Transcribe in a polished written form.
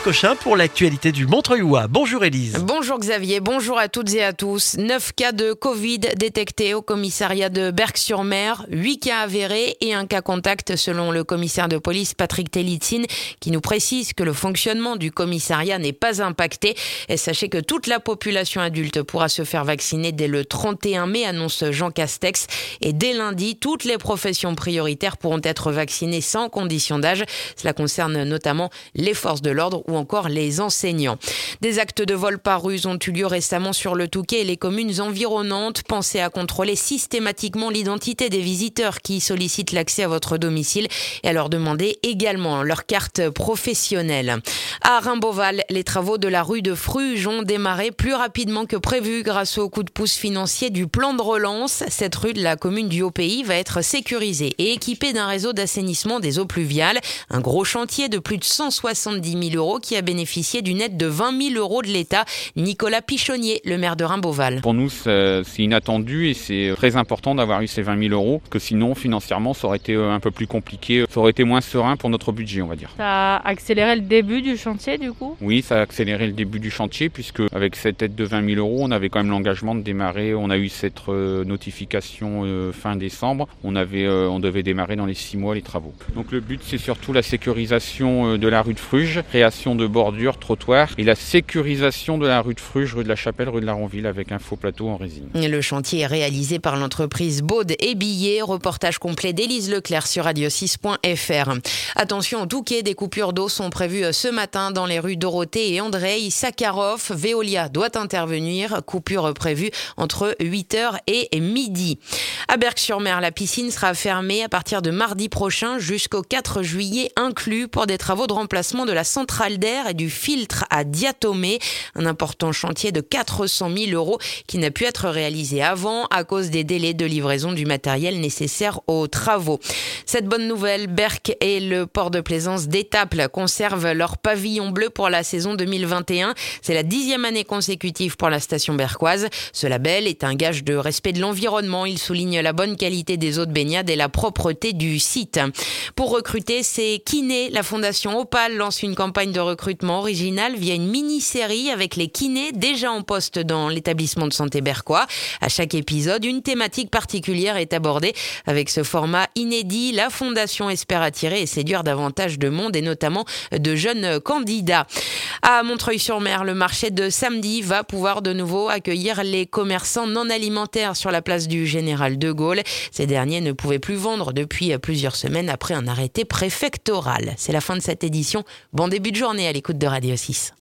Cochin pour l'actualité du Montreuilois. Bonjour Élise. Bonjour Xavier, bonjour à toutes et à tous. 9 cas de Covid détectés au commissariat de Berck-sur-Mer, 8 cas avérés et un cas contact selon le commissaire de police Patrick Tellitsine qui nous précise que le fonctionnement du commissariat n'est pas impacté. Et sachez que toute la population adulte pourra se faire vacciner dès le 31 mai, annonce Jean Castex. Et dès lundi, toutes les professions prioritaires pourront être vaccinées sans condition d'âge. Cela concerne notamment les forces de l'ordre ou encore les enseignants. Des actes de vol par ruse ont eu lieu récemment sur le Touquet et les communes environnantes. Pensez à contrôler systématiquement l'identité des visiteurs qui sollicitent l'accès à votre domicile et à leur demander également leur carte professionnelle. À Rimbaud-Val, les travaux de la rue de Fruges ont démarré plus rapidement que prévu grâce au coup de pouce financier du plan de relance. Cette rue de la commune du Haut-Pays va être sécurisée et équipée d'un réseau d'assainissement des eaux pluviales. Un gros chantier de plus de 170 000 euros qui a bénéficié d'une aide de 20 000 euros de l'État. Nicolas Pichonnier, le maire de Rimbaud-Val. Pour nous, c'est inattendu et c'est très important d'avoir eu ces 20 000 euros, que sinon, financièrement, ça aurait été un peu plus compliqué. Ça aurait été moins serein pour notre budget, on va dire. Ça a accéléré le début du chantier, du coup ? Oui, ça a accéléré le début du chantier, puisque avec cette aide de 20 000 euros, on avait quand même l'engagement de démarrer. On a eu cette notification fin décembre. On devait démarrer dans les 6 mois les travaux. Donc le but, c'est surtout la sécurisation de la rue de Fruges, création de bordures, trottoirs et la sécurisation de la rue de Fruges, rue de la Chapelle, rue de la Ronville avec un faux plateau en résine. Le chantier est réalisé par l'entreprise Baude et Billet. Reportage complet d'Élise Leclerc sur radio6.fr. Attention, au Touquet, des coupures d'eau sont prévues ce matin dans les rues Dorothée et Andrei Sakharov. Veolia doit intervenir. Coupure prévue entre 8h et midi. À Berck-sur-Mer, la piscine sera fermée à partir de mardi prochain jusqu'au 4 juillet inclus pour des travaux de remplacement de la centrale d'air et du filtre à diatomée. Un important chantier de 400 000 euros qui n'a pu être réalisé avant à cause des délais de livraison du matériel nécessaire aux travaux. Cette bonne nouvelle, Berck et le port de plaisance d'Étaples conservent leur pavillon bleu pour la saison 2021. C'est la 10e année consécutive pour la station berquoise. Ce label est un gage de respect de l'environnement. Il souligne la bonne qualité des eaux de baignade et la propreté du site. Pour recruter, c'est kinés. La fondation Opal lance une campagne de recrutement originale via une mini-série avec les kinés déjà en poste dans l'établissement de santé berquois. À chaque épisode, une thématique particulière est abordée. Avec ce format inédit, la fondation espère attirer et séduire davantage de monde et notamment de jeunes candidats. À Montreuil-sur-Mer, le marché de samedi va pouvoir de nouveau accueillir les commerçants non alimentaires sur la place du Général de Gaulle. Ces derniers ne pouvaient plus vendre depuis plusieurs semaines après un arrêté préfectoral. C'est la fin de cette édition. Bon début de journée à l'écoute de Radio 6.